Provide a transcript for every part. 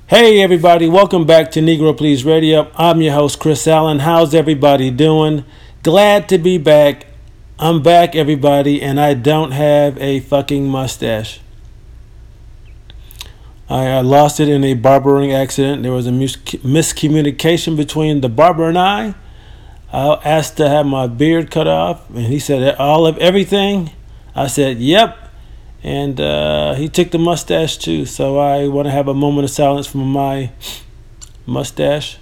Hey everybody, welcome back to Negro Please Radio. I'm your host Chris Allen. How's everybody doing? Glad to be back. I'm back everybody, and I don't have a fucking mustache. I lost it in a barbering accident. There was a miscommunication between the barber and I. I asked to have my beard cut off, and he said all of everything. I said yep. And he took the mustache too, so I want to have a moment of silence for my mustache.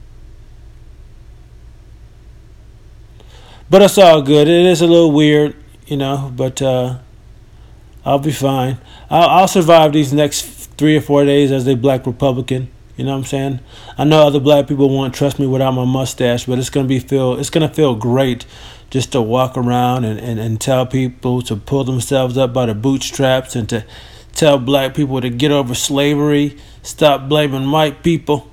But it's all good. It is a little weird, but I'll be fine. I'll survive these next 3 or 4 days as a black Republican. You know what I'm saying? I know other black people won't trust me without my mustache, but it's gonna feel great just to walk around and tell people to pull themselves up by the bootstraps and to tell black people to get over slavery, stop blaming white people.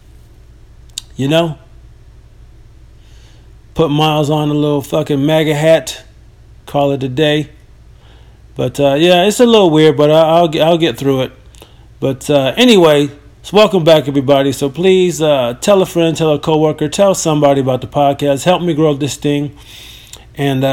Put Miles on a little fucking MAGA hat, call it a day. But yeah, it's a little weird, but I'll get through it. But anyway, so welcome back everybody. So please tell a friend, tell a coworker, tell somebody about the podcast. Help me grow this thing. And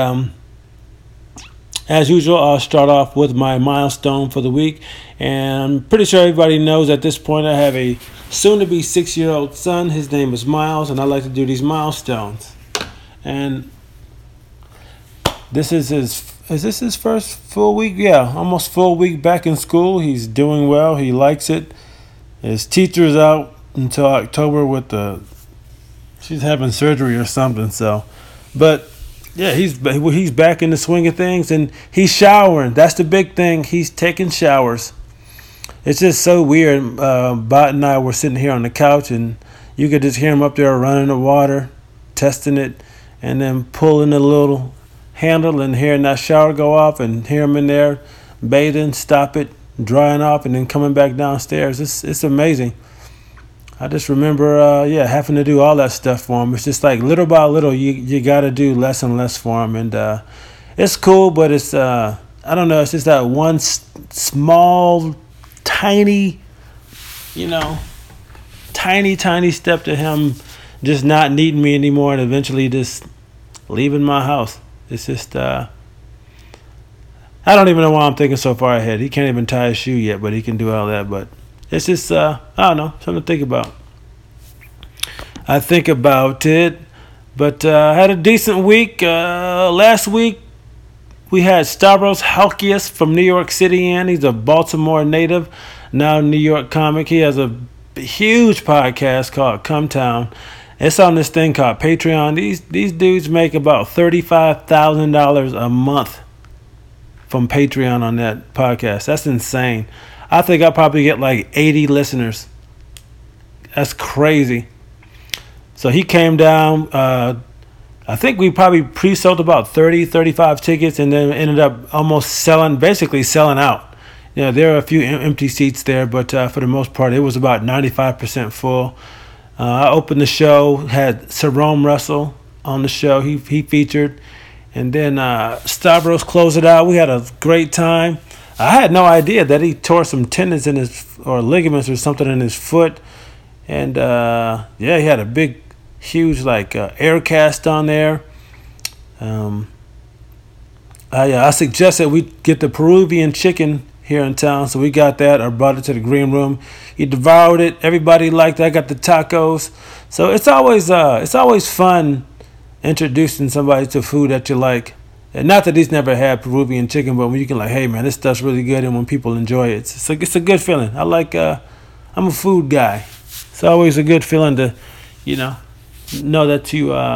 as usual, I'll start off with my milestone for the week. And I'm pretty sure everybody knows at this point I have a soon-to-be 6-year-old son. His name is Miles, and I like to do these milestones. And this is his first full week? Yeah, almost full week back in school. He's doing well. He likes it. His teacher is out until October she's having surgery or something. So, but yeah, he's back in the swing of things, and he's showering. That's the big thing. He's taking showers. It's just so weird. Bot and I were sitting here on the couch, and you could just hear him up there running the water, testing it, and then pulling the little handle and hearing that shower go off, and hear him in there bathing, stop it, drying off, and then coming back downstairs. It's amazing. I just remember, having to do all that stuff for him. It's just like little by little, you got to do less and less for him. And it's cool, but it's, I don't know, it's just that one small, tiny step to him just not needing me anymore and eventually just leaving my house. It's just, I don't even know why I'm thinking so far ahead. He can't even tie his shoe yet, but he can do all that. But it's just, I don't know, something to think about. I think about it, but I had a decent week. Last week, we had Stavros Halkias from New York City in. He's a Baltimore native, now New York comic. He has a huge podcast called Come Town. It's on this thing called Patreon. These dudes make about $35,000 a month from Patreon on that podcast. That's insane. I think I'll probably get like 80 listeners. That's crazy. So he came down. I think we probably pre-sold about 35 tickets, and then ended up basically selling out. There are a few empty seats there, but for the most part, it was about 95% full. I opened the show, had Sarome Russell on the show. He featured. And then Stavros closed it out. We had a great time. I had no idea that he tore some tendons or ligaments or something in his foot. And he had a big, huge air cast on there. I suggested we get the Peruvian chicken here in town, so we got that. I brought it to the green room. He devoured it. Everybody liked it. I got the tacos. So it's always fun introducing somebody to food that you like. And not that he's never had Peruvian chicken, but when you can hey man, this stuff's really good, and when people enjoy it, it's a good feeling. I'm a food guy. It's always a good feeling to, know that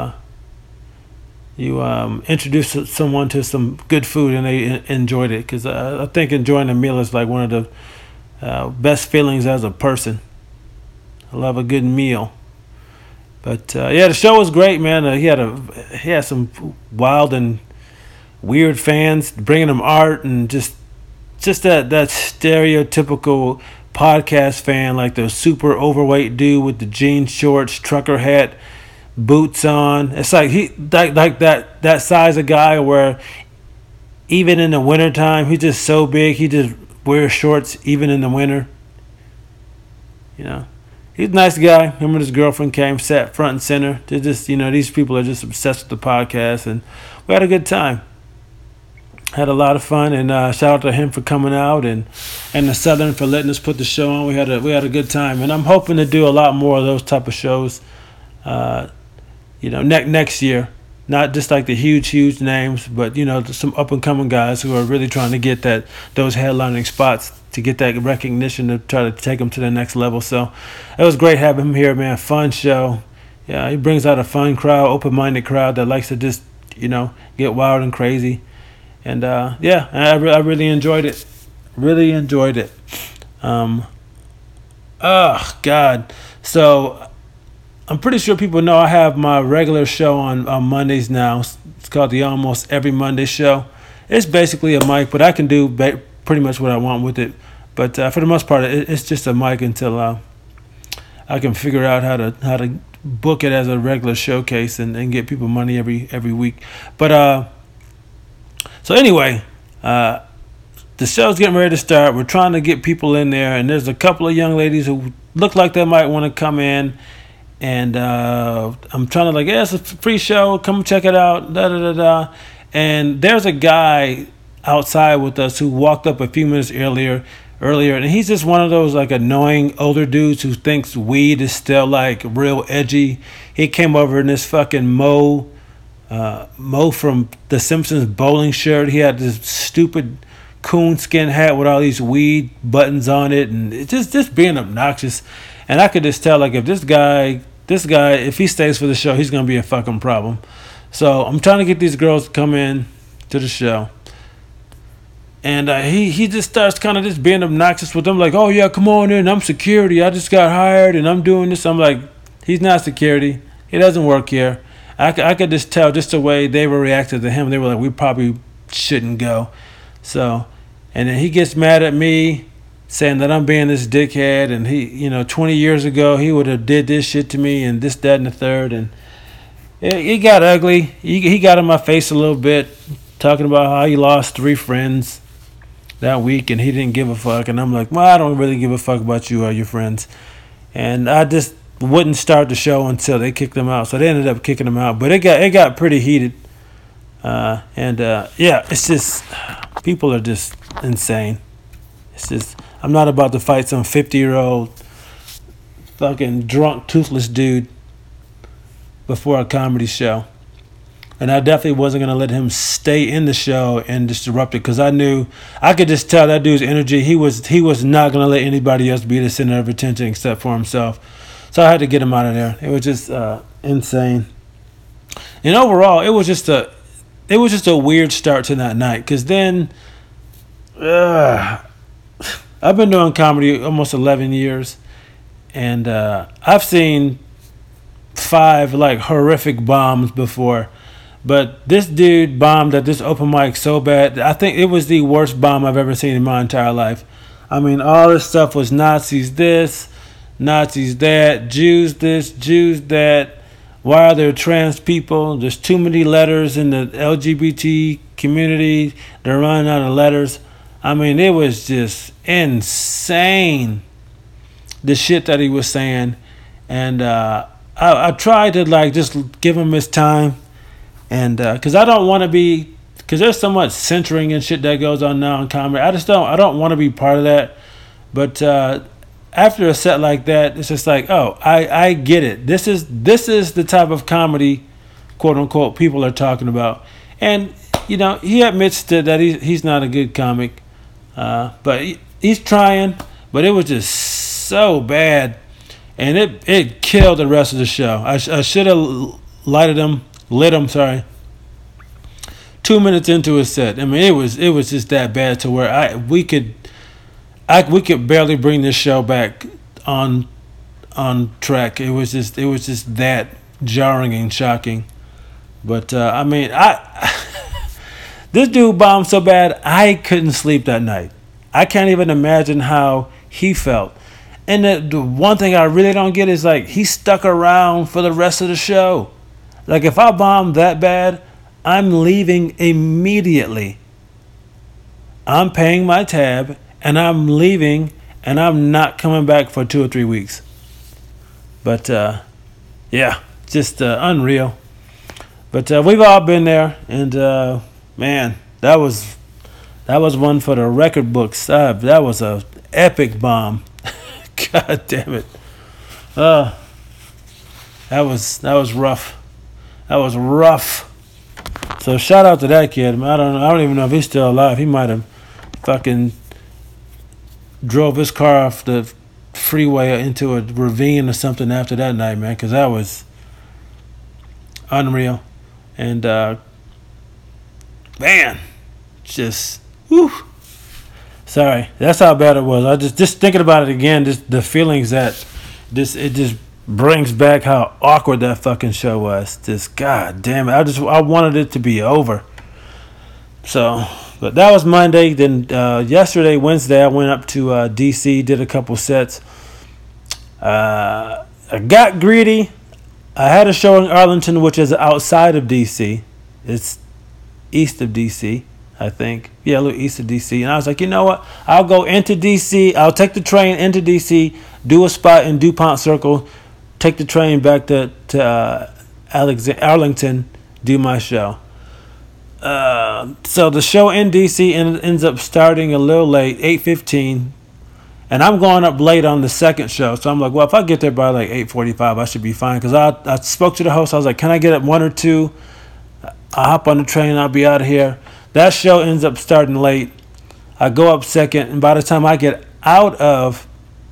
you introduce someone to some good food and they enjoyed it. Because I think enjoying a meal is one of the best feelings as a person. I love a good meal. But the show was great, man. He had some wild and weird fans bringing him art, and just that stereotypical podcast fan, like the super overweight dude with the jean shorts, trucker hat, boots on. It's like that size of guy where even in the wintertime, he's just so big, he just wears shorts even in the winter. You know, he's a nice guy. Him and his girlfriend came, sat front and center. They're just, these people are just obsessed with the podcast, and we had a good time. Had a lot of fun, and shout out to him for coming out, and the Southern for letting us put the show on. We had a good time, and I'm hoping to do a lot more of those type of shows. Next year, not just like the huge names, but some up and coming guys who are really trying to get those headlining spots to get that recognition to try to take them to the next level. So it was great having him here, man. Fun show. Yeah, he brings out a fun crowd, open-minded crowd that likes to just get wild and crazy. And I really enjoyed it. Really enjoyed it. Oh God. So I'm pretty sure people know I have my regular show on Mondays now. It's called the Almost Every Monday Show. It's basically a mic, but I can do pretty much what I want with it. But for the most part, it's just a mic until I can figure out how to book it as a regular showcase and get people money every week. But so anyway, the show's getting ready to start. We're trying to get people in there, and there's a couple of young ladies who look like they might want to come in. And I'm trying to it's a free show. Come check it out. And there's a guy outside with us who walked up a few minutes earlier, and he's just one of those annoying older dudes who thinks weed is still real edgy. He came over in this fucking Mo from The Simpsons bowling shirt. He had this stupid coonskin hat with all these weed buttons on it, and it's just being obnoxious. And I could just tell if this guy, if he stays for the show, he's gonna be a fucking problem. So I'm trying to get these girls to come in to the show. And he just starts kind of just being obnoxious with them, oh yeah, come on in, I'm security, I just got hired and I'm doing this. I'm like, he's not security, he doesn't work here. I could just tell just the way they were reacting to him. They were like, we probably shouldn't go. So, and then he gets mad at me, saying that I'm being this dickhead, and he, 20 years ago he would have did this shit to me and this, that, and the third, and it got ugly. He got in my face a little bit, talking about how he lost 3 friends that week and he didn't give a fuck. And I'm like, well, I don't really give a fuck about you or your friends. And I just wouldn't start the show until they kicked him out. So they ended up kicking him out, but it got pretty heated. It's just, people are just insane. It's just, I'm not about to fight some 50-year-old fucking drunk, toothless dude before a comedy show. And I definitely wasn't going to let him stay in the show and disrupt it, because I could just tell that dude's energy. He was not going to let anybody else be the center of attention except for himself. So I had to get him out of there. It was just insane. And overall, it was just a weird start to that night, because then I've been doing comedy almost 11 years, and I've seen 5 horrific bombs before. But this dude bombed at this open mic so bad. I think it was the worst bomb I've ever seen in my entire life. I mean, all this stuff was Nazis this, Nazis that, Jews this, Jews that. Why are there trans people? There's too many letters in the LGBT community. They're running out of letters. I mean, it was just insane, the shit that he was saying. And I tried to just give him his time. And because I don't want to be, because there's so much censoring and shit that goes on now in comedy. I don't want to be part of that. But after a set like that, it's just I get it. This is the type of comedy, quote unquote, people are talking about. And he admits that he's not a good comic, but he's trying. But it was just so bad, and it killed the rest of the show. I should have lit him. Sorry. 2 minutes into his set, I mean, it was just that bad to where we could barely bring this show back on track. It was just that jarring and shocking. But I mean, this dude bombed so bad I couldn't sleep that night. I can't even imagine how he felt. And the one thing I really don't get is he stuck around for the rest of the show. If I bomb that bad, I'm leaving immediately. I'm paying my tab and I'm leaving, and I'm not coming back for 2 or 3 weeks. But yeah, just unreal. But we've all been there, and man, that was one for the record books. That was a epic bomb. God damn it. That was rough. That was rough. So shout out to that kid. I don't even know if he's still alive. He might have fucking drove his car off the freeway into a ravine or something after that night, man, because that was unreal. And man, just whew. Sorry, that's how bad it was. I just thinking about it again, just the feelings that it just brings back how awkward that fucking show was. Just god damn it, I wanted it to be over. So, but that was Monday. Then yesterday, Wednesday, I went up to DC, did a couple sets. I got greedy. I had a show in Arlington, which is outside of DC. It's east of DC, I think. Yeah, a little east of DC. And I was like, you know what? I'll go into DC. I'll take the train into DC, do a spot in DuPont Circle, take the train back to Arlington, do my show. So the show in DC ends up starting a little late, 8:15. And I'm going up late on the second show. So I'm like, well, if I get there by like 8:45, I should be fine. Because I spoke to the host. I was like, can I get up 1 or 2? I'll hop on the train and I'll be out of here. That show ends up starting late. I go up second. And by the time I get out of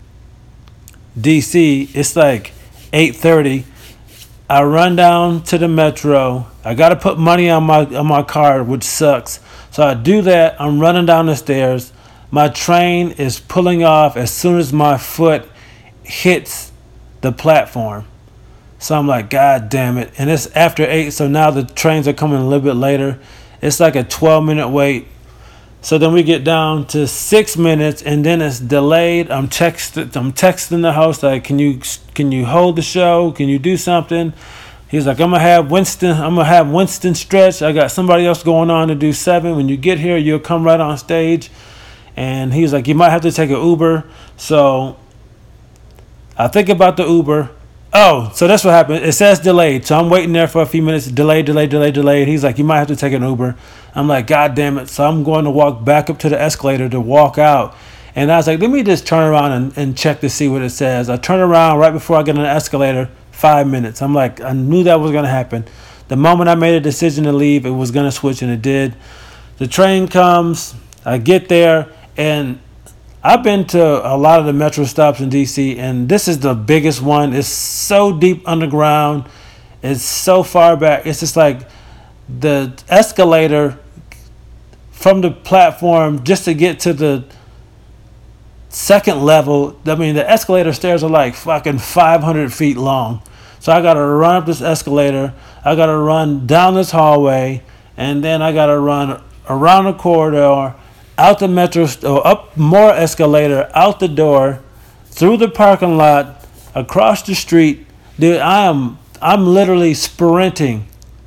DC, it's like 8:30. I run down to the metro. I got to put money on my card, which sucks. So I do that. I'm running down the stairs. My train is pulling off as soon as my foot hits the platform. So I'm like, God damn it. And it's after 8, so now the trains are coming a little bit later. It's like a 12-minute wait. So then we get down to 6 minutes, and then it's delayed. I'm texting the host, like, can you hold the show? Can you do something? He's like, I'm gonna have Winston stretch. I got somebody else going on to do 7. When you get here, you'll come right on stage. And he's like, you might have to take an Uber. So I think about the Uber. Oh, so that's what happened. It says delayed. So I'm waiting there for a few minutes. Delayed. He's like, you might have to take an Uber. I'm like, God damn it. So I'm going to walk back up to the escalator to walk out. And I was like, let me just turn around and check to see what it says. I turn around right before I get on the escalator, 5 minutes. I'm like, I knew that was going to happen. The moment I made a decision to leave, it was going to switch, and it did. The train comes. I get there. And I've been to a lot of the metro stops in DC, and this is the biggest one. It's so deep underground. It's so far back. It's just like the escalator from the platform just to get to the second level. I mean, the escalator stairs are like fucking 500 feet long. So I got to run up this escalator. I got to run down this hallway, and then I got to run around the corridor, out the metro, up more escalator, out the door, through the parking lot, across the street. Dude, I'm literally sprinting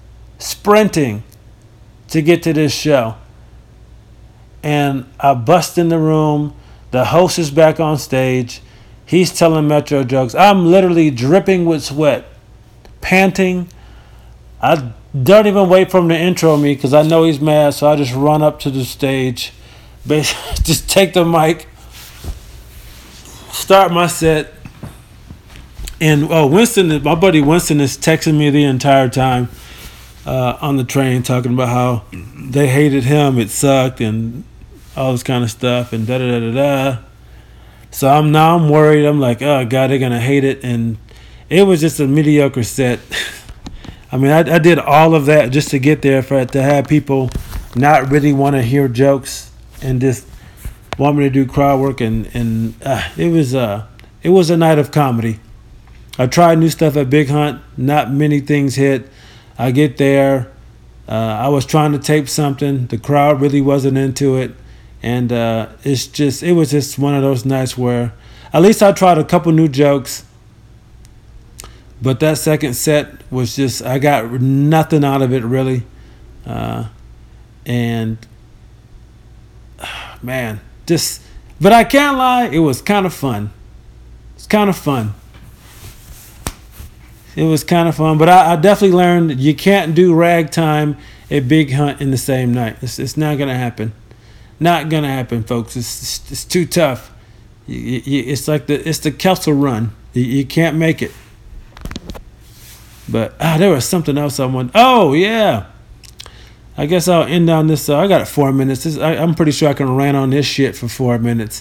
to get to this show. And I bust in the room. The host is back on stage. He's telling Metro jokes. I'm literally dripping with sweat, panting. I don't even wait for him to intro me because I know he's mad, so I just run up to the stage. Just take the mic, start my set, and my buddy Winston is texting me the entire time on the train, talking about how they hated him, it sucked, and all this kind of stuff, and da da da da da. So I'm worried. I'm like, oh God, they're gonna hate it, and it was just a mediocre set. I mean, I did all of that just to get there to have people not really want to hear jokes and just want me to do crowd work, and it was a night of comedy. I tried new stuff at Big Hunt. Not many things hit. I get there. I was trying to tape something. The crowd really wasn't into it, and it was just one of those nights where at least I tried a couple new jokes. But that second set was just, I got nothing out of it really, and man, just But I can't lie, it was kind of fun. It's kind of fun. It was kind of fun, but I definitely learned you can't do ragtime at Big Hunt in the same night. It's not gonna happen. Not gonna happen, folks. It's too tough. It's like the Kessel Run. You can't make it. But there was something else I wanted. Oh yeah. I guess I'll end on this. I got 4 minutes. I'm pretty sure I can rant on this shit for 4 minutes.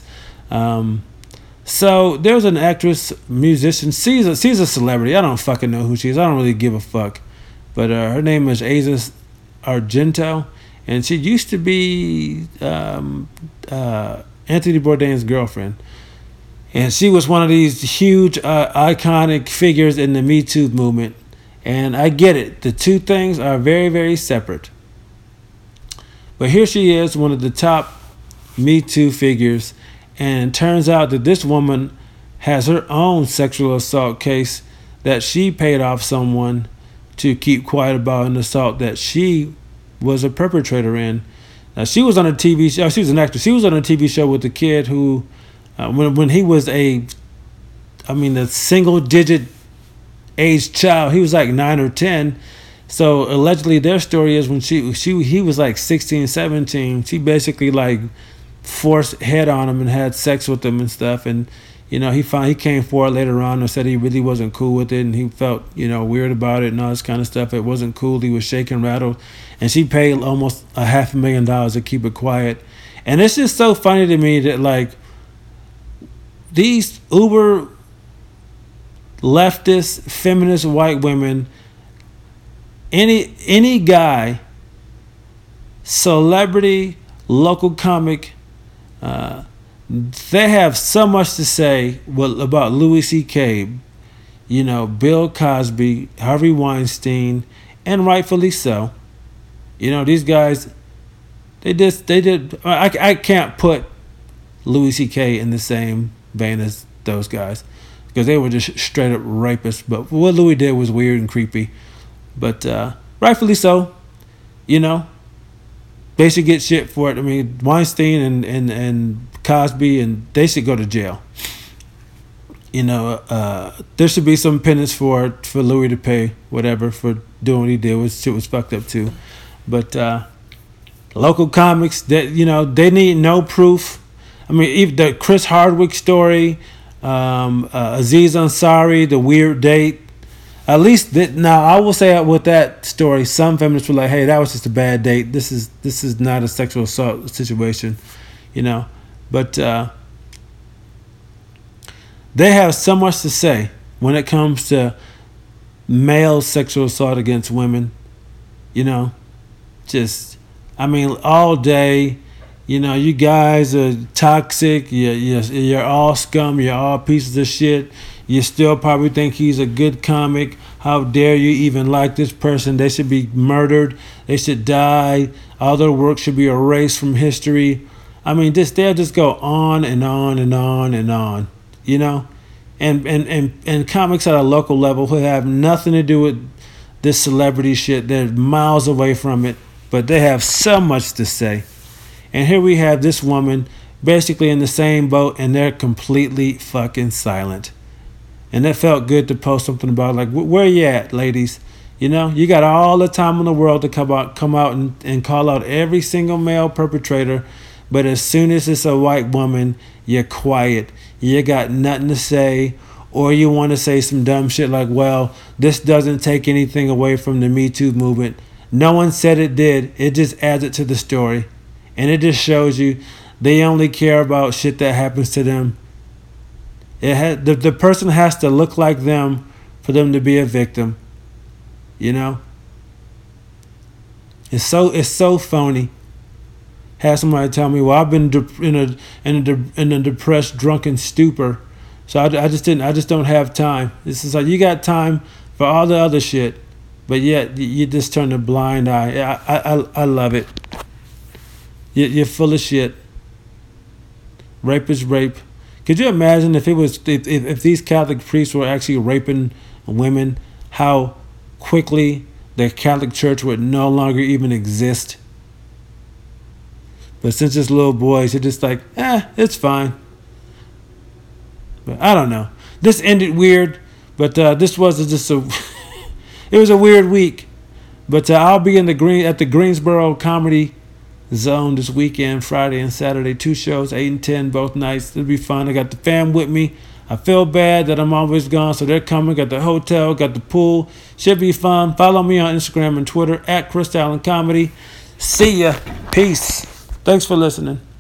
So there's an actress, musician. She's a celebrity. I don't fucking know who she is. I don't really give a fuck. But her name is Asia Argento, and she used to be Anthony Bourdain's girlfriend. And she was one of these huge, iconic figures in the Me Too movement. And I get it. The two things are very, very separate. But here she is, one of the top Me Too figures. And it turns out that this woman has her own sexual assault case that she paid off someone to keep quiet about an assault that she was a perpetrator in. Now, she was on a TV show. She was an actress. She was on a TV show with the kid who, when he was a single-digit age child, he was like 9 or 10. So allegedly, their story is when he was like 16, 17. She basically like forced head on him and had sex with him and stuff. And he came forward later on and said he really wasn't cool with it, and he felt weird about it and all this kind of stuff. It wasn't cool. He was shaking, rattled, and she paid almost $500,000 to keep it quiet. And it's just so funny to me that like these uber leftist, feminist white women, any guy, celebrity, local comic, they have so much to say about Louis C.K., Bill Cosby, Harvey Weinstein, and rightfully so. These guys, they did. I can't put Louis C.K. in the same vein as those guys because they were just straight up rapists. But what Louis did was weird and creepy. But rightfully so, they should get shit for it. I mean, Weinstein and Cosby, and they should go to jail. There should be some penance for Louis to pay whatever for doing what he did. Shit was fucked up too. But local comics, they need no proof. I mean, even the Chris Hardwick story, Aziz Ansari, the weird date. At least now, I will say with that story, some feminists were like, "Hey, that was just a bad date. This is not a sexual assault situation," But they have so much to say when it comes to male sexual assault against women. All day. You guys are toxic. You're all scum. You're all pieces of shit. You still probably think he's a good comic. How dare you even like this person? They should be murdered. They should die. All their work should be erased from history. They'll just go on and on and on and on, And comics at a local level who have nothing to do with this celebrity shit. They're miles away from it, but they have so much to say. And here we have this woman basically in the same boat, and they're completely fucking silent. And it felt good to post something about like, where you at, ladies? You got all the time in the world to come out and call out every single male perpetrator. But as soon as it's a white woman, you're quiet. You got nothing to say, or you want to say some dumb shit like, well, this doesn't take anything away from the Me Too movement. No one said it did. It just adds it to the story. And it just shows you they only care about shit that happens to them. The person has to look like them for them to be a victim. It's so phony. Have somebody tell me, well, I've been in a depressed, drunken stupor, so I just don't have time. This is like you got time for all the other shit, but yet you just turn a blind eye. I love it. You're full of shit. Rape is rape. Could you imagine if these Catholic priests were actually raping women, how quickly the Catholic Church would no longer even exist? But since it's little boys, it's just like, it's fine. But I don't know. This ended weird, but this was just a it was a weird week. But I'll be at the Greensboro Comedy Zone this weekend, Friday and Saturday. 2 shows, 8 and 10, both nights. It'll be fun. I got the fam with me. I feel bad that I'm always gone, so they're coming. Got the hotel, got the pool. Should be fun. Follow me on Instagram and Twitter at Chris Allen Comedy. See ya. Peace. Thanks for listening.